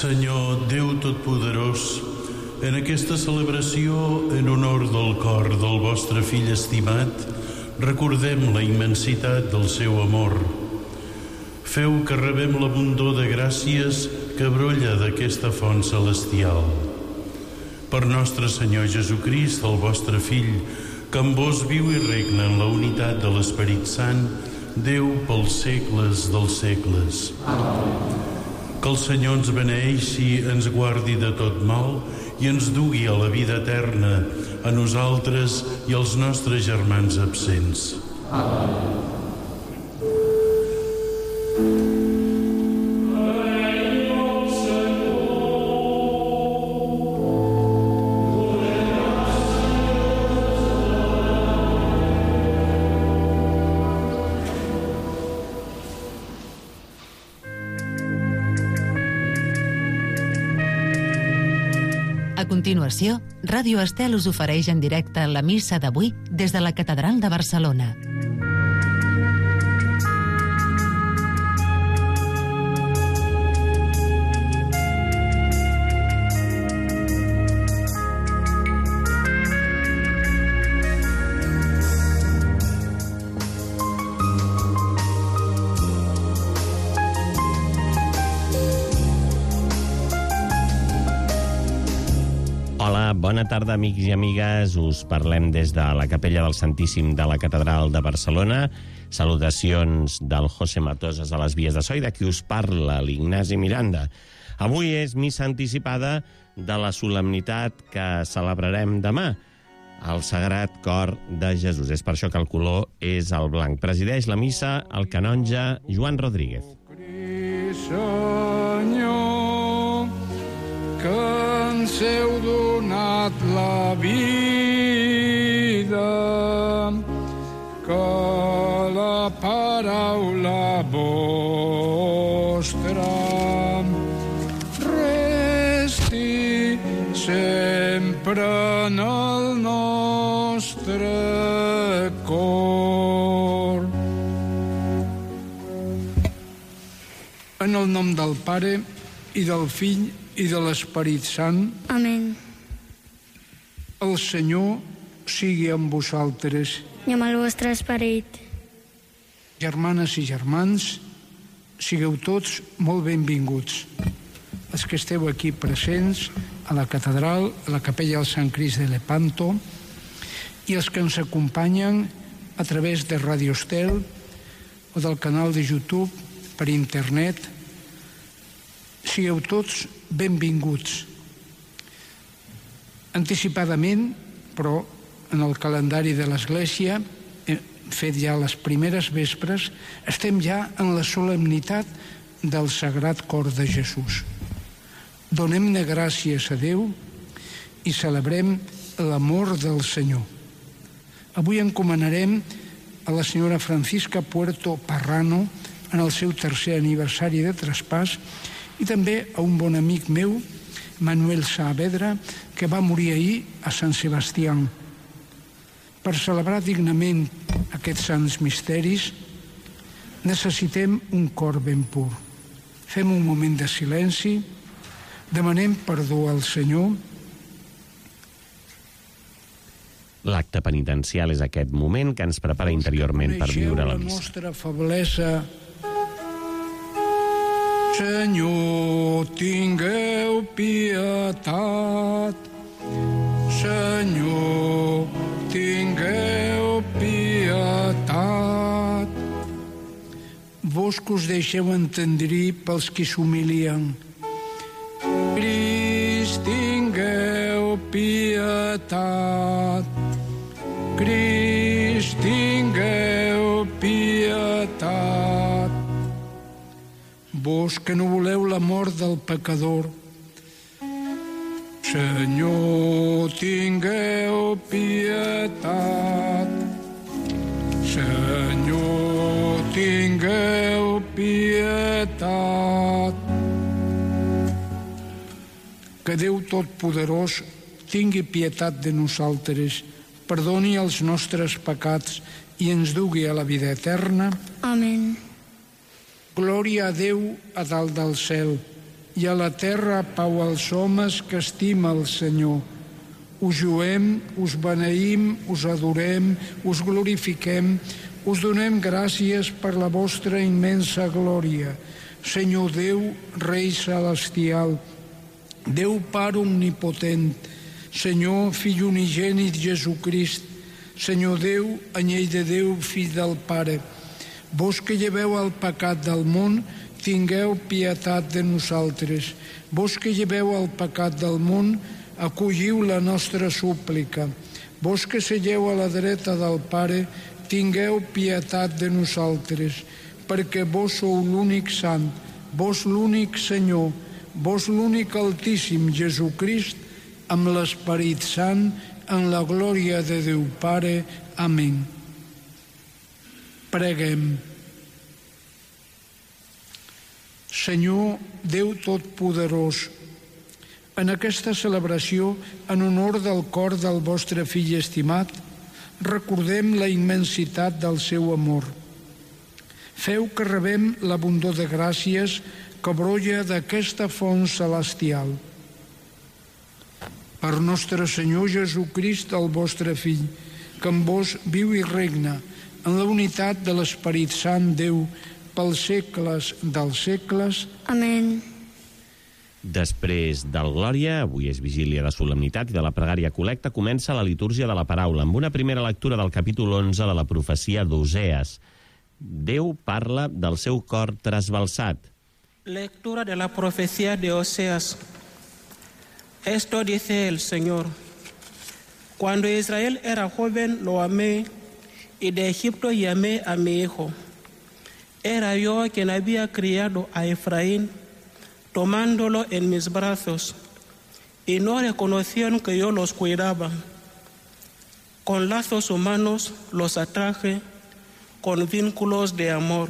Senyor Déu Totpoderós, en aquesta celebració en honor del cor del vostre fill estimat, recordem la immensitat del seu amor. Feu que rebem l'abundor de gràcies que brolla d'aquesta font celestial. Per nostre Senyor Jesucrist, el vostre Fill, que amb vos viu i regna en la unitat de l'Esperit Sant, Déu pels segles dels segles. Amén. Que el Senyor ens beneeixi, ens guardi de tot mal i ens dugui a la vida eterna, a nosaltres i als nostres germans absents. Amén. A continuació, Ràdio Estel us ofereix en directe la missa d'avui des de la Catedral de Barcelona. Bona tarda, amics i amigues. Us parlem des de la Capella del Santíssim de la Catedral de Barcelona. Salutacions del José Matosas a les vies de so i de qui us parla, l'Ignasi Miranda. Avui és missa anticipada de la solemnitat que celebrarem demà, el Sagrat Cor de Jesús. És per això que el color és el blanc. Presideix la missa el canonge Joan Rodríguez. Senyor, que ens heu donat la vida, que la paraula vostra resti sempre en el nostre cor. En el nom del Pare, i del Fill, i de l'Esperit Sant. Amén. El Senyor sigui amb vosaltres. I amb el vostre esperit. Germanes i germans, sigueu tots molt benvinguts. Els que esteu aquí presents a la catedral, a la capella del Sant Crist de Lepanto, i els que ens acompanyen a través de Ràdio Estel o del canal de YouTube per internet. Sigueu tots benvinguts. Anticipadament, però en el calendari de l'Església, fet ja les primeres vespres, estem ja en la solemnitat del Sagrat Cor de Jesús. Donem-ne gràcies a Déu i celebrem l'amor del Senyor. Avui encomanarem a la senyora Francisca Puerto Parrano en el seu 3è aniversari de traspàs i també a un bon amic meu, Manuel Saavedra, que va morir ahir a Sant Sebastià. Per celebrar dignament aquests sants misteris necessitem un cor ben pur. Fem un moment de silenci, demanem perdó al Senyor. L'acte penitencial és aquest moment que ens prepara interiorment per viure la missa. La nostra feblesa. Senyor, tingueu pietat. Senyor, tingueu pietat. Vos que us deixeu entendrir pels qui s'humilien. Crist, tingueu pietat. Crist, tingueu pietat. Vos que no voleu la mort del pecador. Senyor, tingueu pietat. Senyor, tingueu pietat. Que Déu Totpoderós tingui pietat de nosaltres, perdoni els nostres pecats i ens dugui a la vida eterna. Amén. Glòria a Déu a dalt del cel i a la terra pau als homes que estima el Senyor. Us lluem, us beneïm, us adorem, us glorifiquem, us donem gràcies per la vostra immensa glòria. Senyor Déu, Rei celestial, Déu Pare omnipotent, Senyor Fill unigènit Jesucrist, Senyor Déu, anyell de Déu, Fill del Pare, vos que lleveu el pecat del món, tingueu pietat de nosaltres. Vos que lleveu el pecat del món, acolliu la nostra súplica. Vos que seieu a la dreta del Pare, tingueu pietat de nosaltres, perquè vos sou l'únic sant, vos l'únic Senyor, vos l'únic Altíssim Jesucrist, amb l'Esperit Sant, en la glòria de Déu Pare. Amén. Preguem. Senyor Déu Totpoderós, en aquesta celebració, en honor del cor del vostre Fill estimat, recordem la immensitat del seu amor. Feu que rebem l'abundor de gràcies que brolla d'aquesta font celestial. Per nostre Senyor Jesucrist, el vostre Fill, que amb vos viu i regna en la unitat de l'Esperit Sant Déu pels segles dels segles. Amén. Després del Glòria, avui és vigília de solemnitat i de la pregària col·lecta, comença la litúrgia de la paraula, amb una primera lectura del capítol 11 de la profecia d'Osees. Déu parla del seu cor trasbalsat. Lectura de la profecía de Oseas. Esto dice el Señor: cuando Israel era joven lo amé, y de Egipto llamé a mi hijo. Era yo quien había criado a Efraín, tomándolo en mis brazos, y no reconocieron que yo los cuidaba. Con lazos humanos los atraje, con vínculos de amor.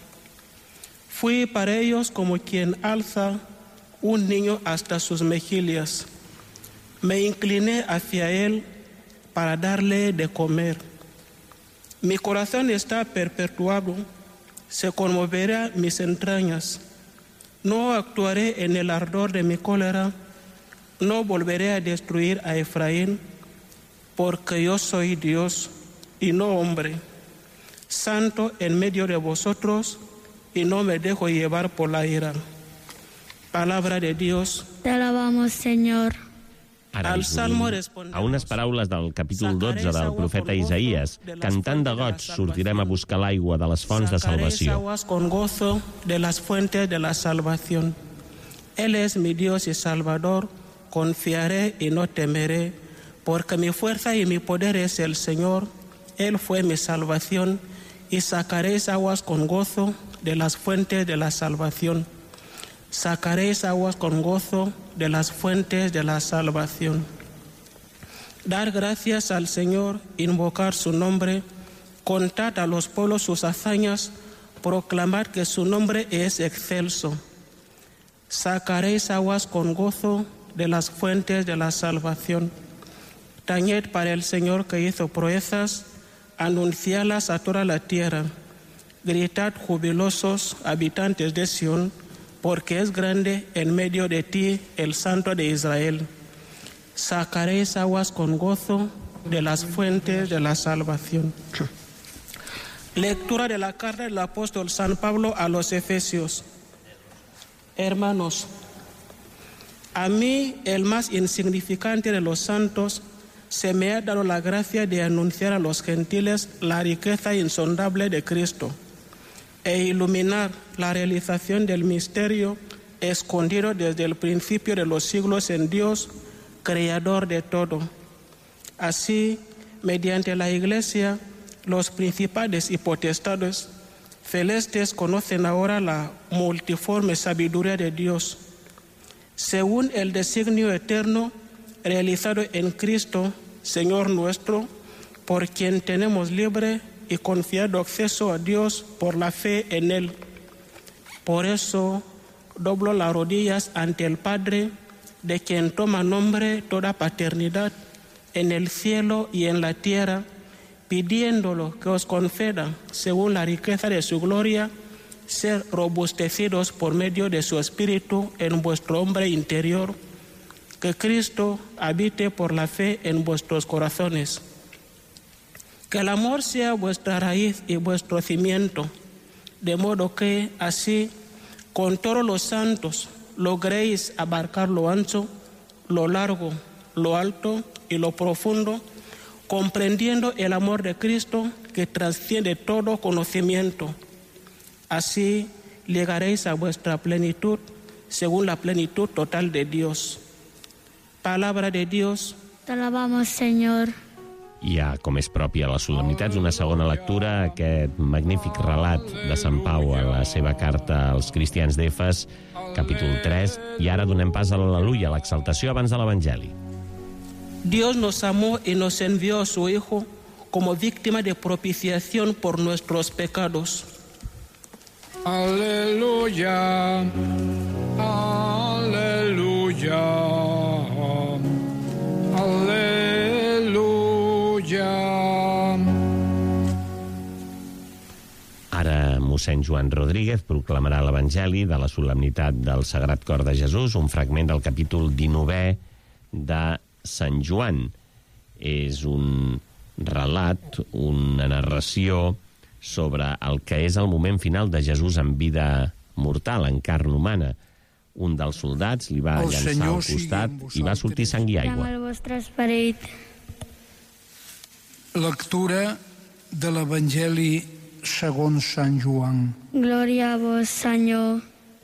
Fui para ellos como quien alza un niño hasta sus mejillas. Me incliné hacia él para darle de comer. Mi corazón está perpetuado, se conmoverá mis entrañas. No actuaré en el ardor de mi cólera, no volveré a destruir a Efraín, porque yo soy Dios y no hombre, santo en medio de vosotros, y no me dejo llevar por la ira. Palabra de Dios. Te alabamos, Señor. Ara a unes paraules del capítol 12 del profeta Isaías, cantant de goig sortirem a buscar l'aigua de les fonts de salvació. Aguas con gozo de las fuentes de la salvación. Él es mi Dios y Salvador, confiaré y no temeré, porque mi fuerza y mi poder es el Señor. Él fue mi salvación, y sacaréis aguas con gozo de las fuentes de la salvación. Sacaréis aguas con gozo de las fuentes de la salvación. Dar gracias al Señor, invocar su nombre, contar a los pueblos sus hazañas, proclamar que su nombre es excelso. Sacaréis aguas con gozo de las fuentes de la salvación. Tañed para el Señor que hizo proezas, anuncialas a toda la tierra. Gritad jubilosos, habitantes de Sión, porque es grande en medio de ti el Santo de Israel. Sacaréis aguas con gozo de las fuentes de la salvación. Lectura de la carta del apóstol San Pablo a los Efesios. Hermanos, a mí, el más insignificante de los santos, se me ha dado la gracia de anunciar a los gentiles la riqueza insondable de Cristo e iluminar la realización del misterio escondido desde el principio de los siglos en Dios, creador de todo. Así, mediante la Iglesia, los principados y potestades celestes conocen ahora la multiforme sabiduría de Dios, según el designio eterno realizado en Cristo, Señor nuestro, por quien tenemos libre y confiado acceso a Dios por la fe en Él. Por eso doblo las rodillas ante el Padre, de quien toma nombre toda paternidad en el cielo y en la tierra, pidiéndolo que os conceda, según la riqueza de su gloria, ser robustecidos por medio de su Espíritu en vuestro hombre interior, que Cristo habite por la fe en vuestros corazones. Que el amor sea vuestra raíz y vuestro cimiento, de modo que así, con todos los santos, logréis abarcar lo ancho, lo largo, lo alto y lo profundo, comprendiendo el amor de Cristo que trasciende todo conocimiento. Así llegaréis a vuestra plenitud, según la plenitud total de Dios. Palabra de Dios. Te alabamos, Senyor. Hi ha, com és propi a les solemnitats, una segona lectura, aquest magnífic relat de Sant Pau a la seva carta als cristians d'Efes, capítol 3, i ara donem pas a l'al·leluia, a l'exaltació abans de l'Evangeli. Dios nos amó y nos envió a su Hijo como víctima de propiciación por nuestros pecados. Aleluya, aleluya, aleluya. Ara mossèn Joan Rodríguez proclamarà l'Evangeli de la solemnitat del Sagrat Cor de Jesús, un fragment del capítol 19 de Sant Joan. És un relat, una narració sobre el que és el moment final de Jesús en vida mortal, en carn humana. Un dels soldats li va llançar al costat i va sortir sang i aigua. Amb el vostre esperit. Lectura de l'Evangeli segons Sant Joan. Glòria a vos, Senyor.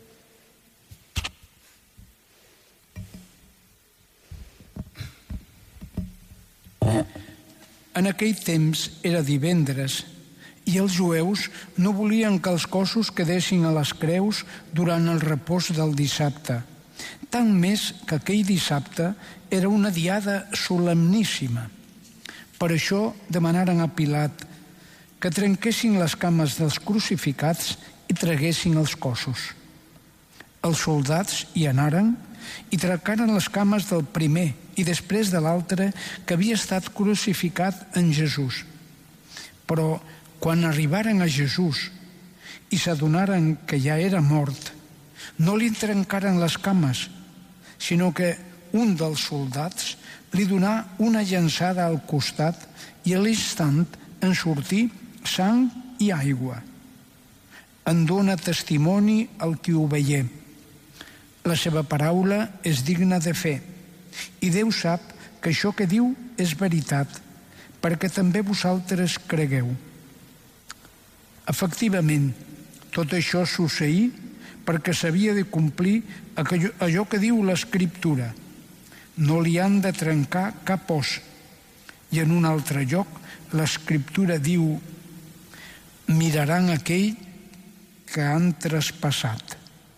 En aquell temps era divendres i els jueus no volien que els cossos quedessin a les creus durant el repòs del dissabte, tant més que aquell dissabte era una diada solemníssima. Per això demanaren a Pilat que trenquessin les cames dels crucificats i traguessin els cossos. Els soldats hi anaren i trencaren les cames del primer i després de l'altre que havia estat crucificat en Jesús. Però quan arribaren a Jesús i s'adonaren que ja era mort, no li trencaren les cames, sinó que un dels soldats li donà una llançada al costat i a l'instant en sortí sang i aigua. En dona testimoni el qui ho veié. La seva paraula és digna de fe, i Déu sap que això que diu és veritat, perquè també vosaltres cregueu. Efectivament, tot això succeí perquè s'havia de complir allò que diu l'Escriptura. No li han de trencar cap os. I en un altre lloc l'Escriptura diu: miraran aquell que han traspassat.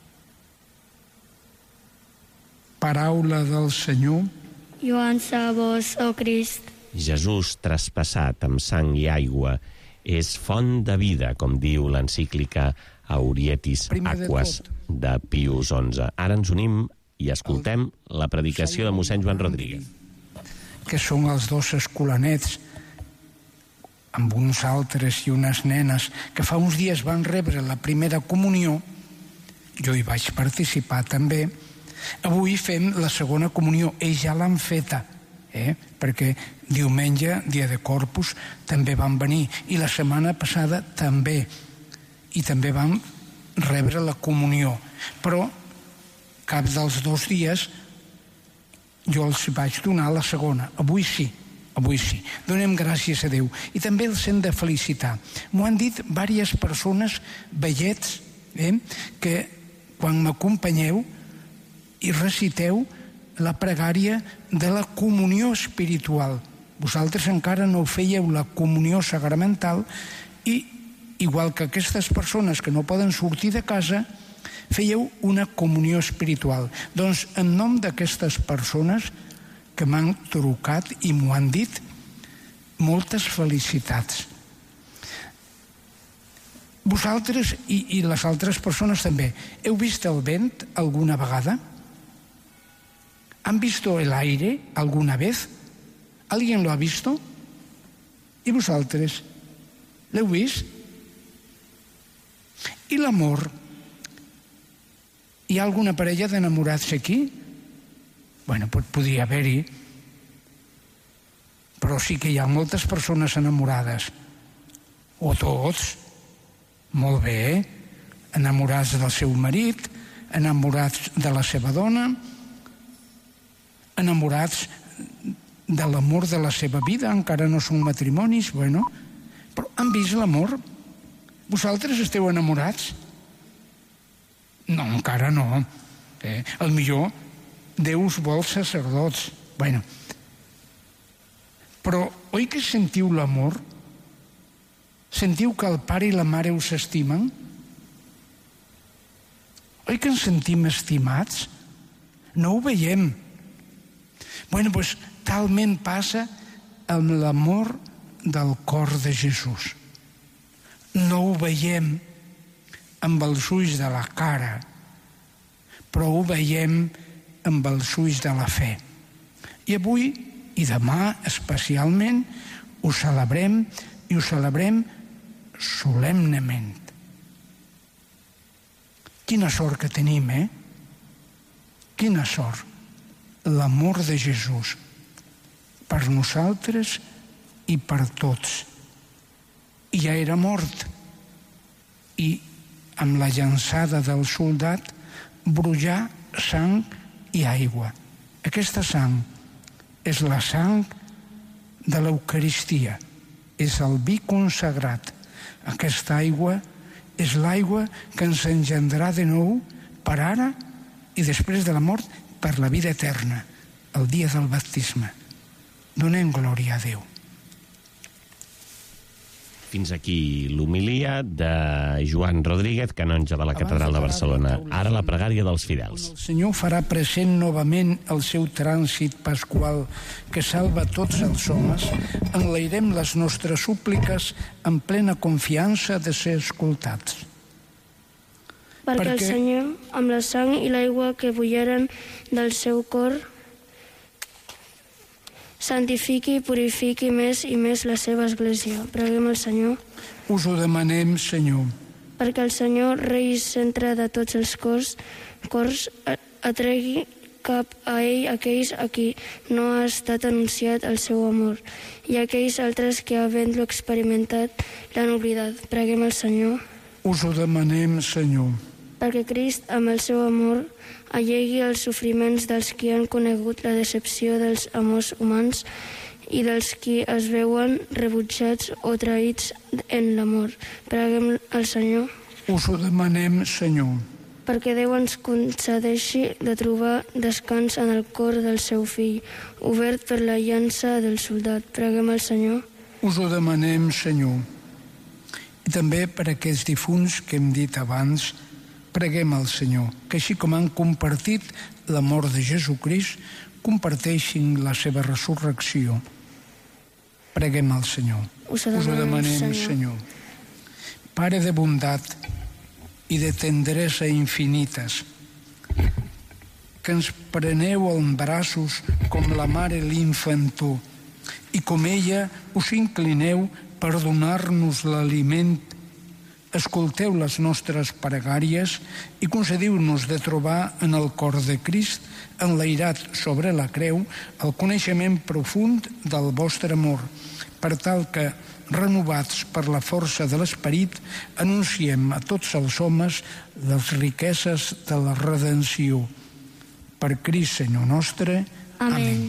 Paraula del Senyor. Lluança a vos, oh Crist. Jesús traspassat amb sang i aigua és font de vida, com diu l'encíclica Aurietis Aquas de Pius XI. Ara ens unim i escoltem la predicació de mossèn Joan Rodríguez. Que són els dos escolanets, amb uns altres i unes nenes, que fa uns dies van rebre la primera comunió. Jo hi vaig participar també. Avui fem la segona comunió. Ells ja l'han feta, perquè diumenge, dia de Corpus, també van venir, i la setmana passada també, i també van rebre la comunió. Però cap dels dos dies jo els vaig donar la segona. Avui sí. Donem gràcies a Déu. I també els hem de felicitar. M'ho han dit diverses persones, vellets, que quan m'acompanyeu i reciteu la pregària de la comunió espiritual. Vosaltres encara no fèieu la comunió sacramental i, igual que aquestes persones que no poden sortir de casa, fèieu una comunió espiritual. Doncs, en nom d'aquestes persones que m'han trucat i m'ho han dit, moltes felicitats. Vosaltres i les altres persones també, heu vist el vent alguna vegada? ¿Han visto el aire alguna vez? ¿Alguien lo ha visto? ¿Y vosaltres? L'heu vist? I l'amor? Hi ha alguna parella d'enamorats aquí? Bueno, podria haver-hi, però sí que hi ha moltes persones enamorades. O tots. Molt bé. Enamorats del seu marit, enamorats de la seva dona, enamorats de l'amor de la seva vida, encara no són matrimonis, bueno, però han vist l'amor? Vosaltres esteu enamorats? No, encara no. Al millor Déu us vol sacerdots. Bueno, però oi que sentiu l'amor? Sentiu que el pare i la mare us estimen? Oi que ens sentim estimats? No ho veiem. Bueno, doncs talment passa amb l'amor del cor de Jesús. No ho veiem amb els ulls de la cara, però ho veiem amb els ulls de la fe. I avui i demà especialment ho celebrem, i ho celebrem solemnement. Quina sort que tenim, Quina sort. L'amor de Jesús per nosaltres i per tots. I ja era mort. I amb la llançada del soldat brollar sang i aigua. Aquesta sang és la sang de l'Eucaristia. És el vi consagrat. Aquesta aigua és l'aigua que ens engendrà de nou per ara i després de la mort per la vida eterna, el dia del baptisme. Donem glòria a Déu. Fins aquí l'homilia de Joan Rodríguez, canonge de la Catedral de Barcelona. Ara la pregària dels fidels. El Senyor farà present novament el seu trànsit pasqual que salva tots els homes. Enlairem les nostres súpliques amb plena confiança de ser escoltats. Perquè el Senyor, amb la sang i l'aigua que bulleren del seu cor, santifiqui i purifiqui més i més la seva església. Preguem al Senyor. Us ho demanem, Senyor. Perquè el Senyor, rei i centre de tots els cors, atregui cap a ell aquells a qui no ha estat anunciat el seu amor i aquells altres que, havent-lo experimentat, l'han oblidat. Preguem al Senyor. Us ho demanem, Senyor. Perquè Crist, amb el seu amor, allegui els sofriments dels qui han conegut la decepció dels amors humans i dels qui es veuen rebutjats o traïts en l'amor. Preguem al Senyor. Us ho demanem, Senyor. Perquè Déu ens concedeixi de trobar descans en el cor del seu fill, obert per la llança del soldat. Preguem al Senyor. Us ho demanem, Senyor. I també per aquests difunts que hem dit abans, preguem al Senyor, que així com han compartit la mort de Jesucrist, comparteixin la seva resurrecció. Preguem al Senyor. Us ho demanem, Senyor. Pare de bondat i de tendresa infinites, que ens preneu en braços com la mare l'infantó, i com ella us inclineu per donar-nos l'aliment. Escolteu les nostres pregàries i concediu-nos de trobar en el cor de Crist, enlairat sobre la creu, el coneixement profund del vostre amor, per tal que, renovats per la força de l'Esperit, anunciem a tots els homes les riqueses de la redenció. Per Crist, Senyor nostre. Amén.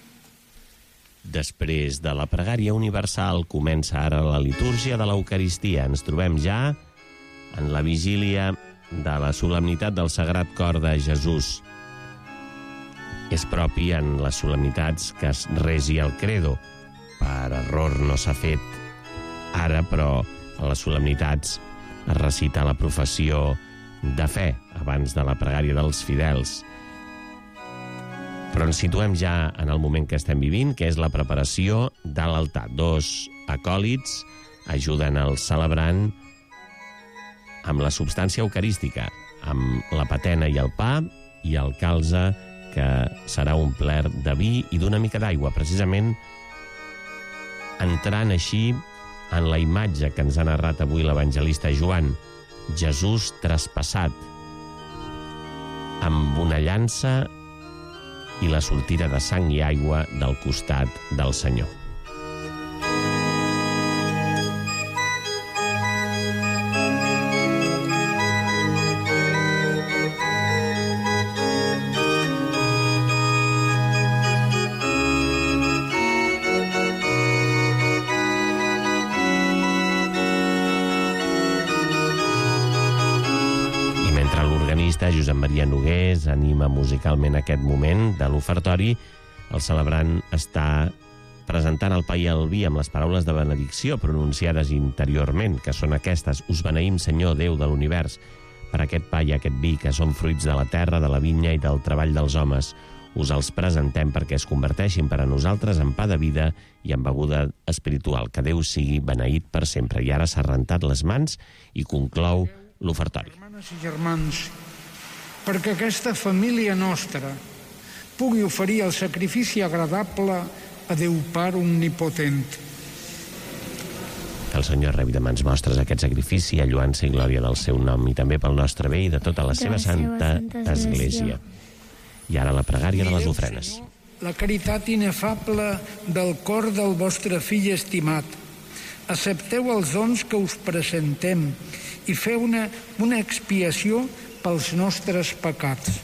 Després de la pregària universal comença ara la litúrgia de l'Eucaristia. Ens trobem ja en la vigília de la solemnitat del Sagrat Cor de Jesús. És propi en les solemnitats que es resi el credo. Per error no s'ha fet ara, però a les solemnitats es recita la professió de fe abans de la pregària dels fidels. Però ens situem ja en el moment que estem vivint, que és la preparació de l'altar. Dos acòlits ajuden al celebrant amb la substància eucarística, amb la patena i el pa, i el calze, que serà omplert de vi i d'una mica d'aigua, precisament entrant així en la imatge que ens ha narrat avui l'evangelista Joan, Jesús traspassat amb una llança i la sortida de sang i aigua del costat del Senyor. Josep Maria Nogués anima musicalment aquest moment de l'ofertori. El celebrant està presentant el pa i el vi amb les paraules de benedicció pronunciades interiorment, que són aquestes: us beneïm, Senyor, Déu de l'univers, per aquest pa i aquest vi, que són fruits de la terra, de la vinya i del treball dels homes. Us els presentem perquè es converteixin per a nosaltres en pa de vida i en beguda espiritual. Que Déu sigui beneït per sempre. I ara s'ha rentat les mans i conclou l'ofertori. Germanes i germans, perquè aquesta família nostra pugui oferir el sacrifici agradable a Déu Pare Omnipotent. Que el Senyor rebi de mans vostres aquest sacrifici, a lloança i glòria del seu nom, i també pel nostre bé i de tota la seva santa Església. I ara la pregària de les ofrenes. La caritat inefable del cor del vostre fill estimat. Accepteu els dons que us presentem i feu una expiació pels nostres pecats.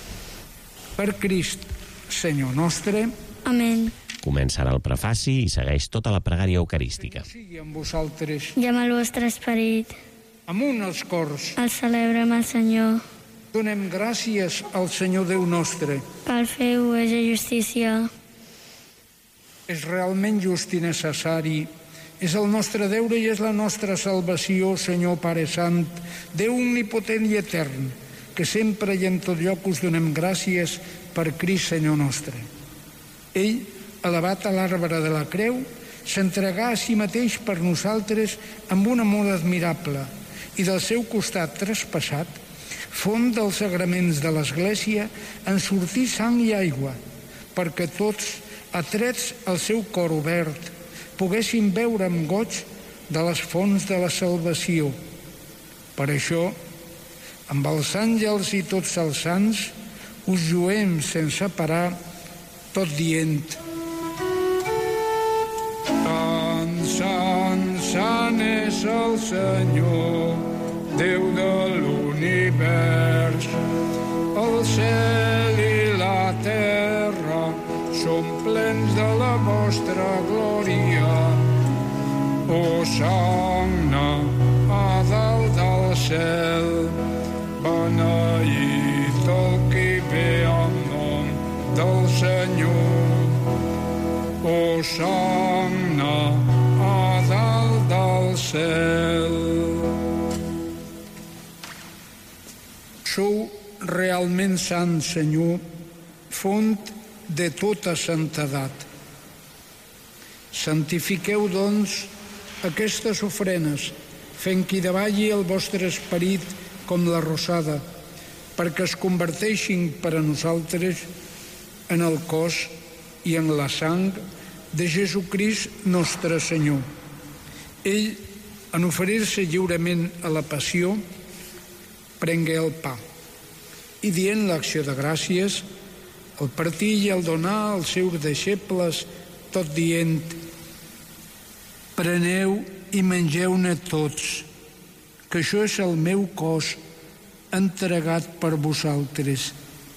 Per Crist, Senyor nostre. Amén. Comença ara el prefaci i segueix tota la pregària eucarística. Sigui amb vosaltres. I amb el vostre esperit. Amunt els cors. El celebrem al Senyor. Donem gràcies al Senyor Déu nostre. Que el feu és justícia. És realment just i necessari. És el nostre deure i és la nostra salvació, Senyor Pare Sant, Déu omnipotent i etern, que sempre i en tot lloc us donem gràcies per Crist, Senyor nostre. Ell, elevat a l'arbre de la creu, s'entregà a si mateix per nosaltres amb un amor admirable i del seu costat traspassat, font dels sagraments de l'Església, en sortí sang i aigua, perquè tots, atrets al seu cor obert, poguessin beure amb goig de les fonts de la salvació. Per això, amb els àngels i tots els sants, us lluem sense parar, tot dient: Sant, sant, sant és el Senyor, Déu de l'univers. El cel i la terra són plens de la vostra glòria. Hosanna a dalt del cel, beneït el qui ve en nom del Senyor. Hosanna a dalt del cel. Sou realment sant, Senyor, font de tota santedat. Santifiqueu, doncs, aquestes ofrenes, fent que hi davalli el vostre esperit com la rosada, perquè es converteixin per a nosaltres en el cos i en la sang de Jesucrist nostre Senyor. Ell, en oferir-se lliurement a la passió, prengué el pa i, dient l'acció de gràcies, el partir i el donar als seus deixebles, tot dient: preneu i mengeu-ne tots, que això és el meu cos entregat per vosaltres.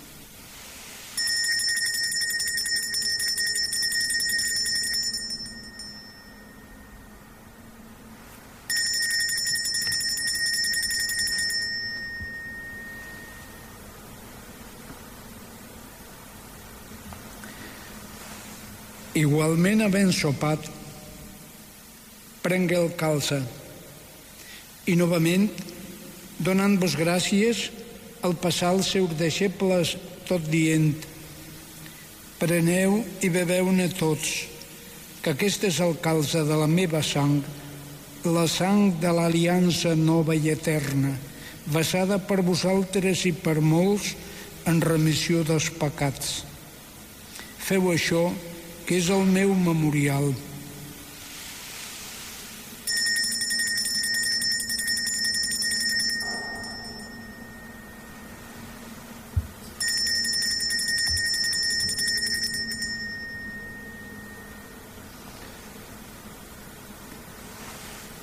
Igualment, havent sopat, prengué el calze i, novament, donant-vos gràcies, el passà als seus deixebles, tot dient: preneu i beveu-ne tots, que aquest és el calze de la meva sang, la sang de l'aliança nova i eterna, vessada per vosaltres i per molts en remissió dels pecats. Feu això, que és el meu memorial.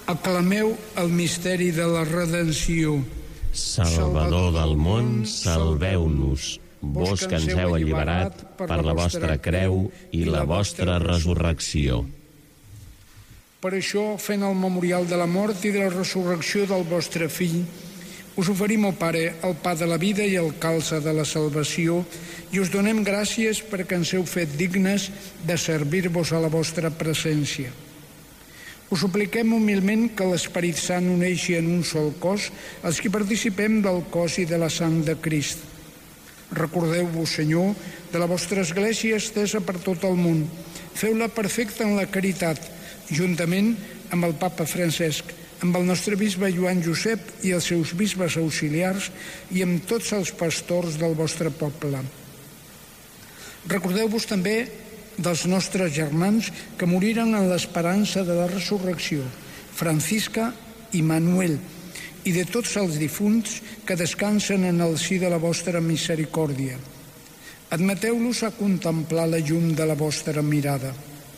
Aclameu el misteri de la redenció. Salvador del món, salveu-nos. Vos que ens heu alliberat per la vostra creu i la vostra resurrecció. Per això, fent el memorial de la mort i de la resurrecció del vostre Fill, us oferim, o Pare, el pa de la vida i el calze de la salvació, i us donem gràcies perquè ens heu fet dignes de servir-vos a la vostra presència. Us supliquem humilment que l'Esperit Sant uneixi en un sol cos els que participem del cos i de la sang de Crist. Recordeu-vos, Senyor, de la vostra Església estesa per tot el món. Feu-la perfecta en la caritat, juntament amb el Papa Francesc, amb el nostre bisbe Joan Josep i els seus bisbes auxiliars i amb tots els pastors del vostre poble. Recordeu-vos també dels nostres germans que moriren en l'esperança de la resurrecció, Francisca i Manuel, i de tots els difunts que descansen en el si de la vostra misericòrdia. Admeteu-los a contemplar la llum de la vostra mirada.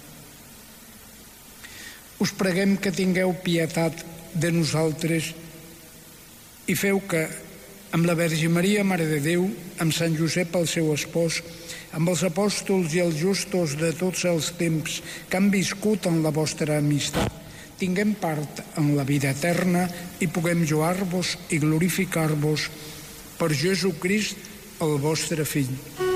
Us preguem que tingueu pietat de nosaltres i feu que, amb la Verge Maria, Mare de Déu, amb Sant Josep, el seu espòs, amb els apòstols i els justos de tots els temps que han viscut en la vostra amistat, tinguem part en la vida eterna i puguem lloar-vos i glorificar-vos per Jesucrist, el vostre Fill.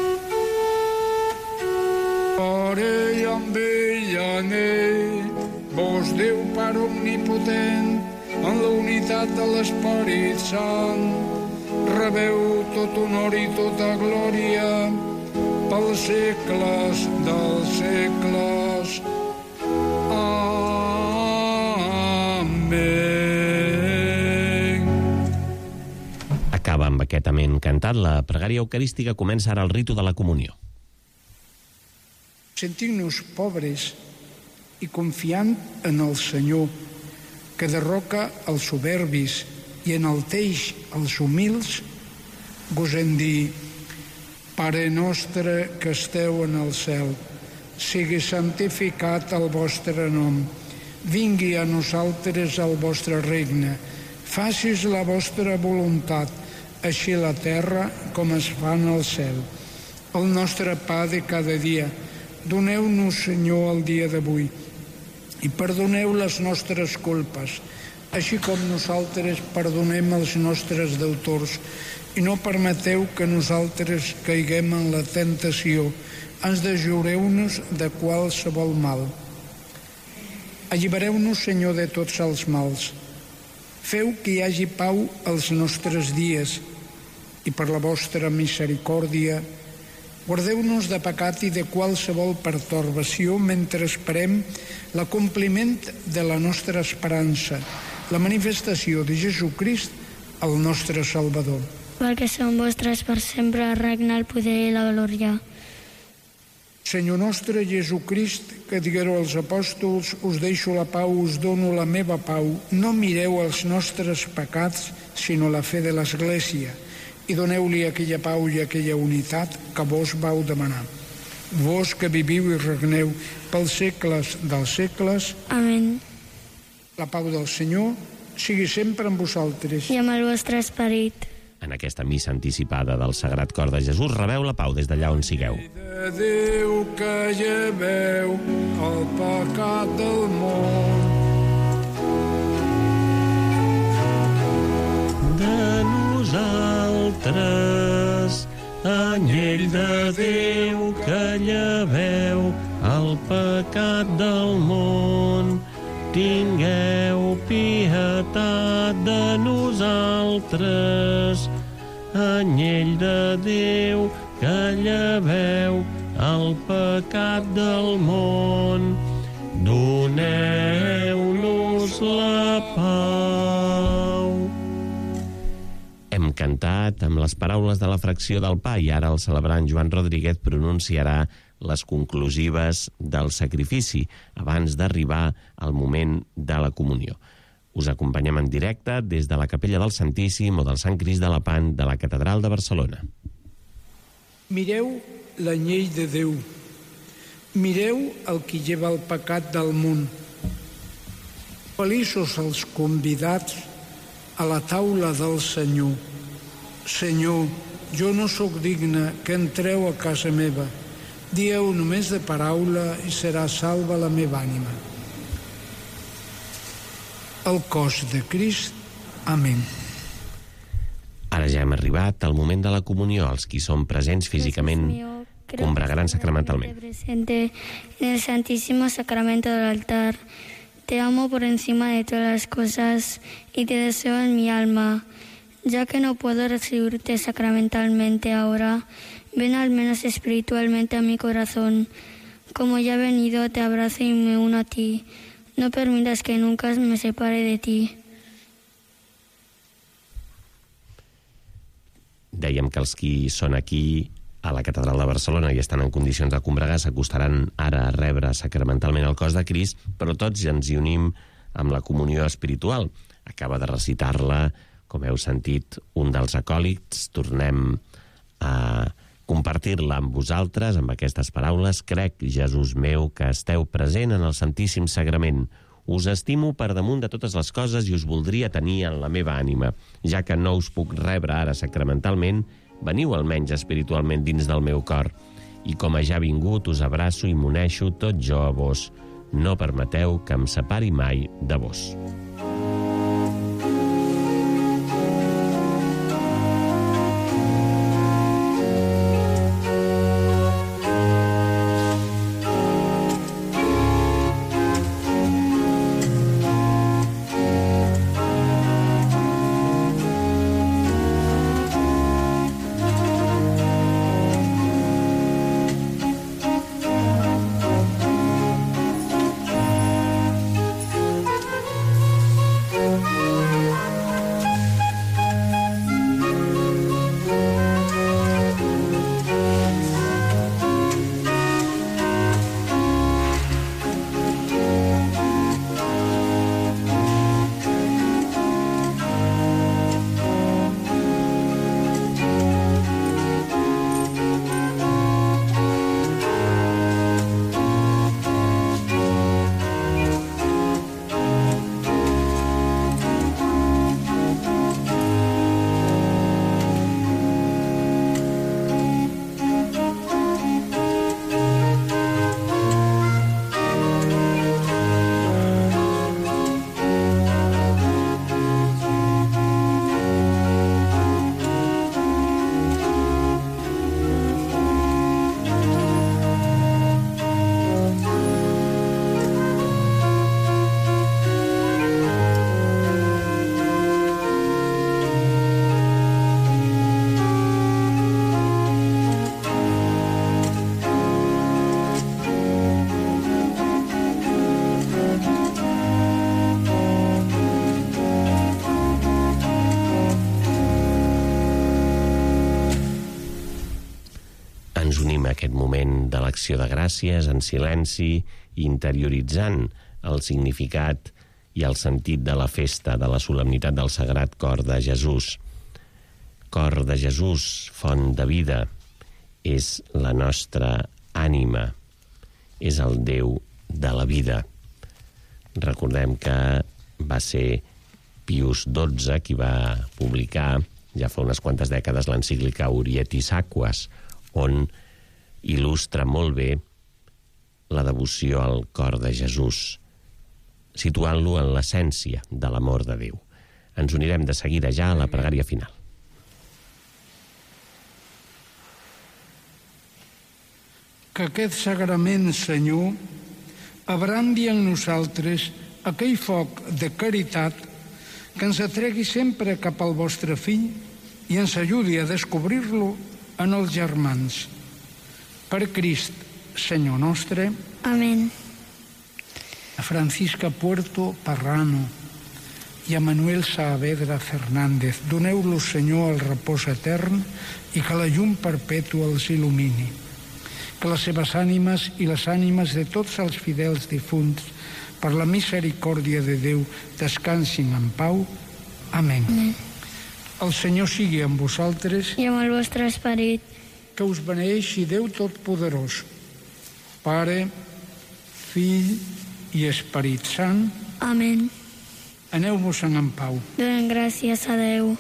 Pare i amb ell anell, vos Déu Pare omnipotent, en la unitat de l'Esperit Sant, rebeu tot honor i tota glòria pels segles dels segles. Amén. Acaba amb aquest amén cantat. La pregària eucarística comença ara el ritu de la comunió. Sentint-nos pobres i confiant en el Senyor, que derroca els soberbis i enalteix els humils, gosem dir: Pare nostre que esteu en el cel, sigui santificat el vostre nom, vingui a nosaltres el vostre regne, facis la vostra voluntat, així a la terra com es fa en el cel. El nostre pa de cada dia, doneu-nos, Senyor, el dia d'avui, i perdoneu les nostres culpes, així com nosaltres perdonem els nostres deutors, i no permeteu que nosaltres caiguem en la tentació, ens deslliureu-nos de qualsevol mal. Allibereu-nos, Senyor, de tots els mals. Feu que hi hagi pau als nostres dies, i per la vostra misericòrdia, guardeu-nos de pecat i de qualsevol pertorbació mentre esperem l'acompliment de la nostra esperança, la manifestació de Jesucrist, el nostre Salvador. Perquè són vostres per sempre el regne, el poder i la glòria. Senyor nostre Jesucrist, que diguéreu als apòstols: us deixo la pau, us dono la meva pau, no mireu els nostres pecats, sinó la fe de l'Església, i doneu-li aquella pau i aquella unitat que vos vau demanar. Vos que viviu i regneu pels segles dels segles. Amén. La pau del Senyor sigui sempre amb vosaltres. I amb el vostre esperit. En aquesta missa anticipada del Sagrat Cor de Jesús, rebeu la pau des d'allà on sigueu. De Déu que lleveu el pecat del món. De nosaltres, anyell de Déu que lleveu el pecat del món, tingueu pietat de nosaltres, anyell de Déu que lleveu el pecat del món, doneu-nos la pau. Hem cantat amb les paraules de la fracció del pa i ara el celebrant Joan Rodríguez pronunciarà les conclusives del sacrifici abans d'arribar al moment de la comunió. Us acompanyem en directe des de la Capella del Santíssim o del Sant Crist de Lepant de la Catedral de Barcelona. Mireu l'anyell de Déu. Mireu el qui lleva el pecat del món. Feliços els convidats a la taula del Senyor. Senyor, jo no sóc digne que entreu a casa meva. Dieu només de paraula i serà salva la meva ànima. El cos de Crist. Amén. Ara ja hem arribat al moment de la comunió. Els qui són presents físicament combregaran sacramentalment. Presente en el Santísimo Sacramento del altar. Te amo por encima de todas las cosas y te deseo en mi alma. Ya que no puedo recibirte sacramentalmente ahora, ven al menos espiritualmente a mi corazón. Como ya he venido, te abrazo y me uno a ti. No permitas que nunca me separe de ti. Dèiem que els qui són aquí a la Catedral de Barcelona i estan en condicions de combregar s'acostaran ara a rebre sacramentalment el cos de Crist, però tots ja ens hi unim amb la comunió espiritual. Acaba de recitar-la, com heu sentit, un dels acòlits. Tornem a compartir-la amb vosaltres, amb aquestes paraules. Crec, Jesús meu, que esteu present en el Santíssim Sagrament. Us estimo per damunt de totes les coses i us voldria tenir en la meva ànima. Ja que no us puc rebre ara sacramentalment, veniu almenys espiritualment dins del meu cor. I com a ja vingut, us abraço i m'uneixo tot jo a vos. No permeteu que em separi mai de vos. Ens unim a aquest moment de l'acció de gràcies en silenci, interioritzant el significat i el sentit de la festa, de la solemnitat del Sagrat Cor de Jesús. Cor de Jesús, font de vida, és la nostra ànima, és el Déu de la vida. Recordem que va ser Pius XII qui va publicar, ja fa unes quantes dècades, l'encíclica Orietis Aquas, on il·lustra molt bé la devoció al cor de Jesús, situant-lo en l'essència de l'amor de Déu. Ens unirem de seguida ja a la pregària final. Que aquest sagrament, Senyor, abrandi en nosaltres aquell foc de caritat que ens atregui sempre cap al vostre Fill i ens ajudi a descobrir-lo en els germans. Per Crist, Senyor nostre. Amén. A Francisca Puerto Parrano i a Manuel Saavedra Fernández, doneu-los, Senyor, el repòs etern i que la llum perpètua els il·lumini. Que les seves ànimes i les ànimes de tots els fidels difunts, per la misericòrdia de Déu, descansin en pau. Amén. Amén. El Senyor sigui amb vosaltres. I amb el vostre esperit. Que us beneeixi Déu Totpoderós, Pare, Fill i Esperit Sant. Amén. Aneu-vos-en en pau. Donem gràcies a Déu.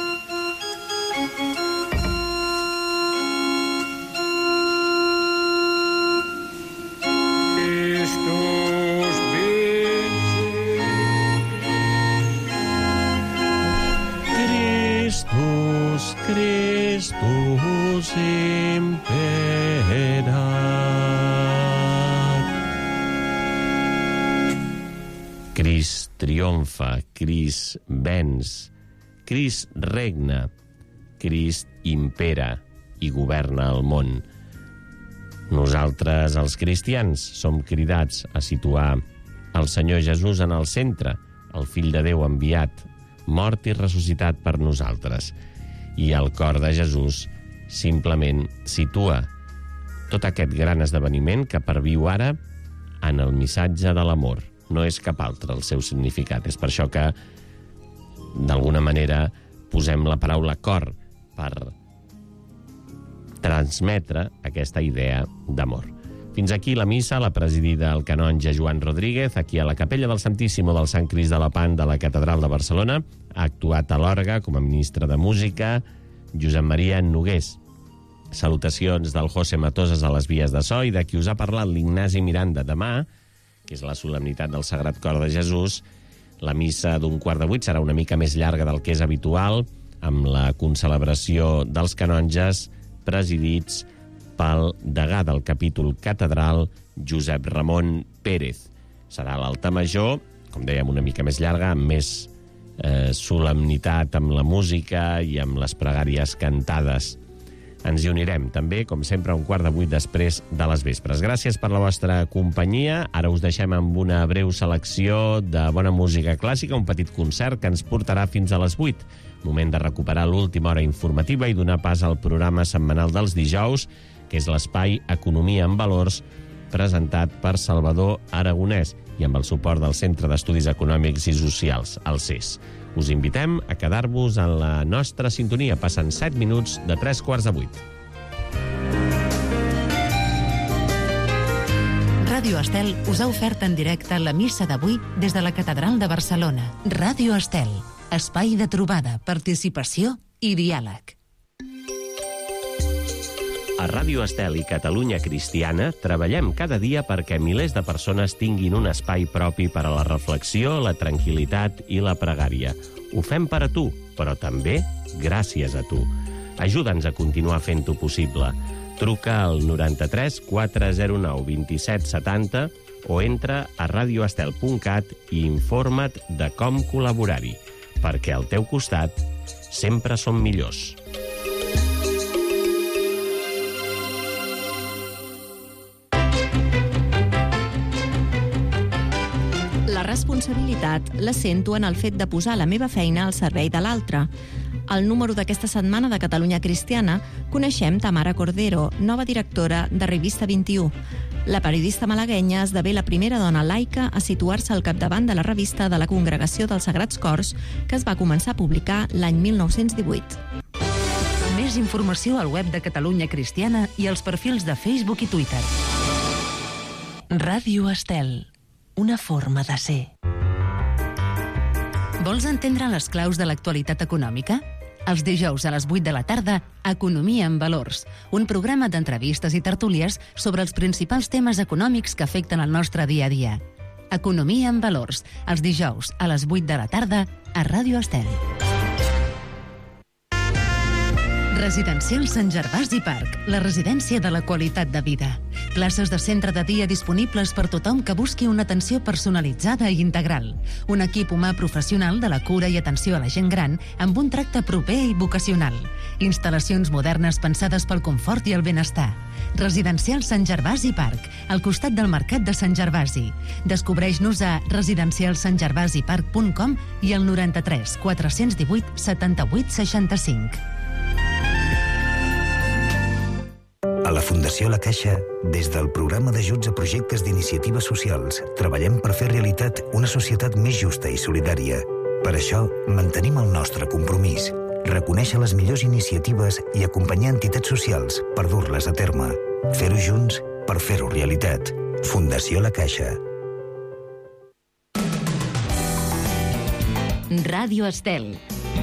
Christus imperat. Crist triomfa, Crist venç, Crist regna, Crist impera i governa el món. Nosaltres, els cristians, som cridats a situar el Senyor Jesús en el centre, el Fill de Déu enviat, mort i ressuscitat per nosaltres. I el cor de Jesús simplement situa tot aquest gran esdeveniment que perviu ara en el missatge de l'amor. No és cap altre el seu significat. És per això que, d'alguna manera, posem la paraula cor per transmetre aquesta idea d'amor. Fins aquí la missa, la presidida el canonge Joan Rodríguez, aquí a la capella del Santíssimo del Sant Crist de la Pan de la Catedral de Barcelona. Ha actuat a l'orgue com a ministre de Música Josep Maria Nogués. Salutacions del José Matosas a les vies de so i de qui us ha parlat l'Ignasi Miranda. Demà, que és la solemnitat del Sagrat Cor de Jesús, la missa d'7:15 serà una mica més llarga del que és habitual, amb la concelebració dels canonges presidits pel degà del capítol catedral, Josep Ramon Pérez. Serà l'alta major, com dèiem, una mica més llarga, amb més solemnitat, amb la música i amb les pregàries cantades. Ens hi unirem també, com sempre, a 7:15 després de les vespres. Gràcies per la vostra companyia. Ara us deixem amb una breu selecció de bona música clàssica, un petit concert que ens portarà fins a les 8. Moment de recuperar l'última hora informativa i donar pas al programa setmanal dels dijous, que és l'espai Economia en Valors, presentat per Salvador Aragonès i amb el suport del Centre d'Estudis Econòmics i Socials, el CES. Us invitem a quedar-vos en la nostra sintonia. Passen 7 minuts de 7:45. Ràdio Estel us ha ofert en directe la missa d'avui des de la Catedral de Barcelona. Ràdio Estel, espai de trobada, participació i diàleg. A Ràdio Estel i Catalunya Cristiana treballem cada dia perquè milers de persones tinguin un espai propi per a la reflexió, la tranquil·litat i la pregària. Ho fem per a tu, però també gràcies a tu. Ajuda'ns a continuar fent-ho possible. Truca al 93 409 27 70 o entra a radioestel.cat i informa't de com col·laborar-hi, perquè al teu costat sempre som millors. La responsabilitat la sento en el fet de posar la meva feina al servei de l'altre. Al número d'aquesta setmana de Catalunya Cristiana coneixem Tamara Cordero, nova directora de Revista 21. La periodista malaguenya esdevé la primera dona laica a situar-se al capdavant de la revista de la Congregació dels Sagrats Cors, que es va començar a publicar l'any 1918. Més informació al web de Catalunya Cristiana i als perfils de Facebook i Twitter. Ràdio Estel. Una forma de ser. Vols entendre les claus de l'actualitat econòmica? Els dijous a les 8 de la tarda, Economia en Valors, un programa d'entrevistes i tertúlies sobre els principals temes econòmics que afecten el nostre dia a dia. Economia en Valors, els dijous a les 8 de la tarda a Ràdio Estel. Residencial Sant Gervasi Parc, la residència de la qualitat de vida. Places de centre de dia disponibles per tothom que busqui una atenció personalitzada i integral. Un equip humà professional de la cura i atenció a la gent gran amb un tracte proper i vocacional. Instal·lacions modernes pensades pel confort i el benestar. Residencial Sant Gervasi Parc, al costat del Mercat de Sant Gervasi. Descobreix-nos a residencialsantgervasiparc.com i al 93 418 78 65. A la Fundació La Caixa, des del programa d'ajuts a projectes d'iniciatives socials, treballem per fer realitat una societat més justa i solidària. Per això, mantenim el nostre compromís, reconèixer les millors iniciatives i acompanyar entitats socials per dur-les a terme. Fer-ho junts per fer-ho realitat. Fundació La Caixa. Ràdio Estel.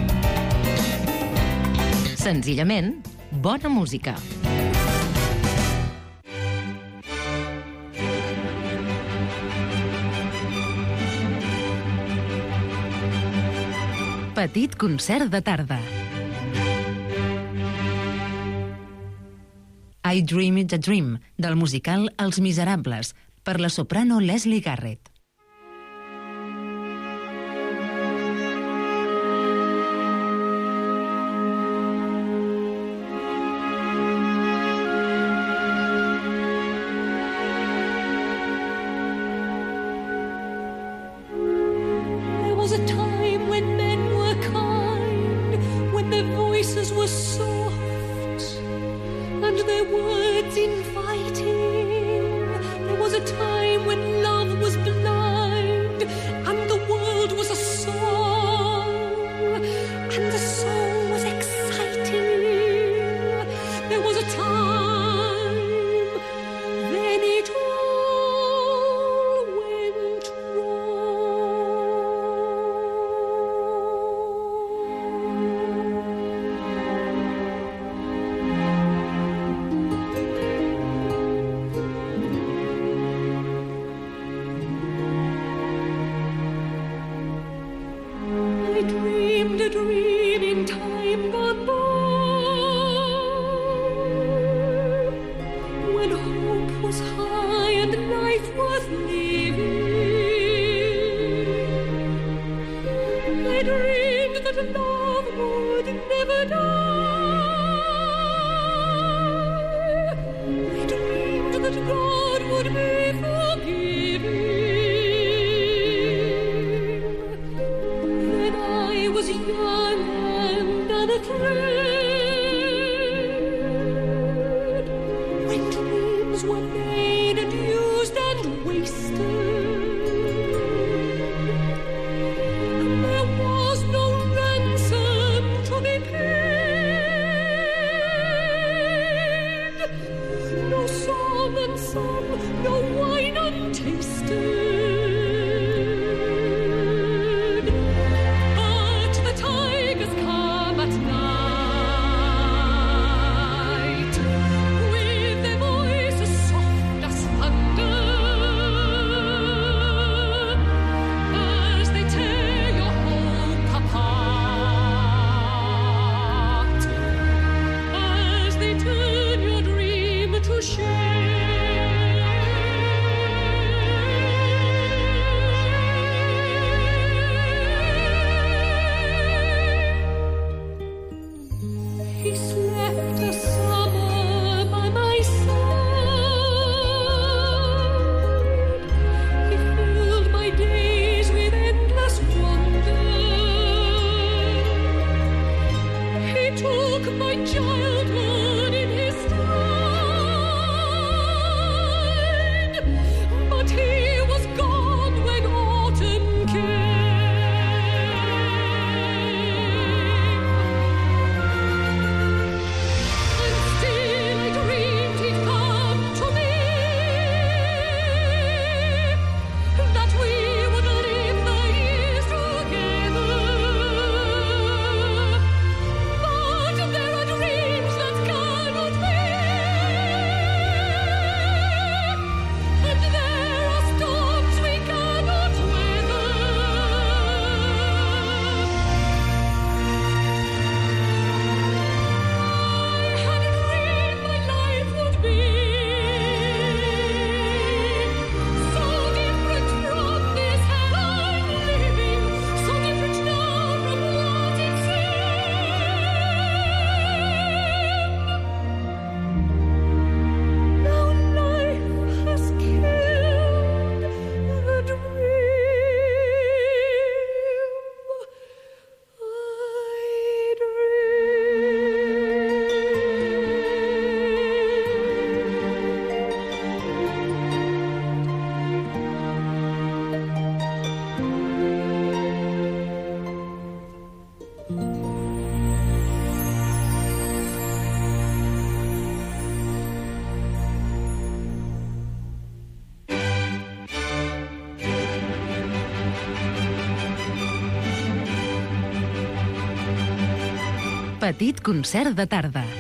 Senzillament, bona música. Petit concert de tarda. I Dream It's a Dream, del musical Els Miserables, per la soprano Leslie Garrett. But the tigers come at night. Petit concert de tarda.